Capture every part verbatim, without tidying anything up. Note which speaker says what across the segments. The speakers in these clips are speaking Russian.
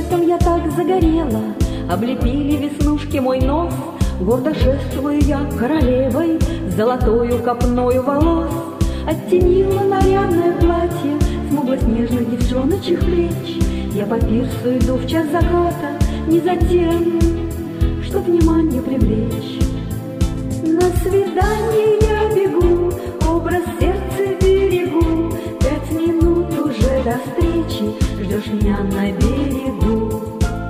Speaker 1: летом я так загорела, облепили веснушки мой нос. Гордо шествую я королевой, золотою копною волос. Оттенила нарядное платье смугло-снежных девчоночьих плеч. Я по пирсу иду в час заката, не за тем, чтоб внимание привлечь. На свидание я бегу, образ сердца берегу. Пять минут уже до встречи, ждешь меня на берегу.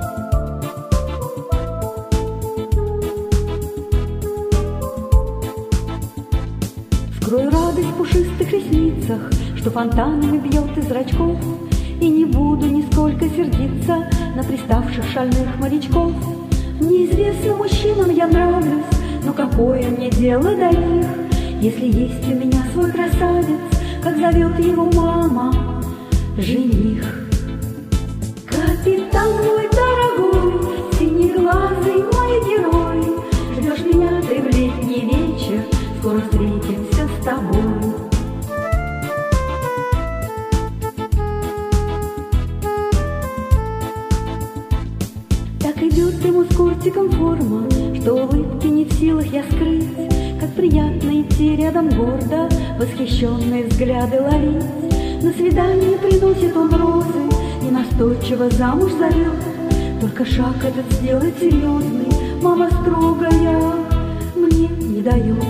Speaker 1: Скрою радость в пушистых ресницах, что фонтанами бьет из зрачков, и не буду нисколько сердиться на приставших шальных морячков. Неизвестным мужчинам я нравлюсь, но какое мне дело до них, если есть у меня свой красавец, как зовет его мама, жених. Капитан мой дорогой, синеглазый мой герой, ждешь меня ты в летний вечер, скоро встретимся с тобой. Так идет ему с кортиком форма, что улыбки не в силах я скрыть. Как приятно идти рядом гордо, восхищенные взгляды ловить. На свидание приносит он розы и настойчиво замуж зовет. Только шаг этот сделать серьезный мама строгая мне не дает.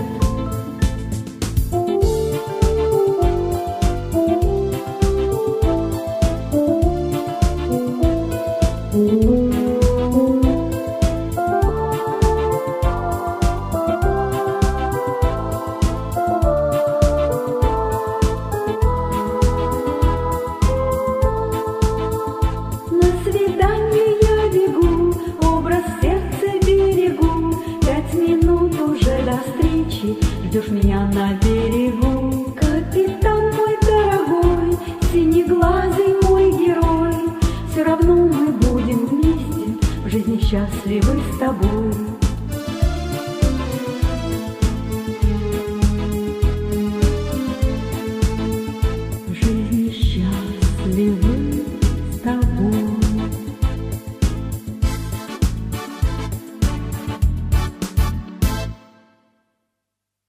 Speaker 1: Ждешь меня на берегу, капитан мой дорогой, синеглазый мой герой. Все равно мы будем вместе, в жизни счастливы с тобой.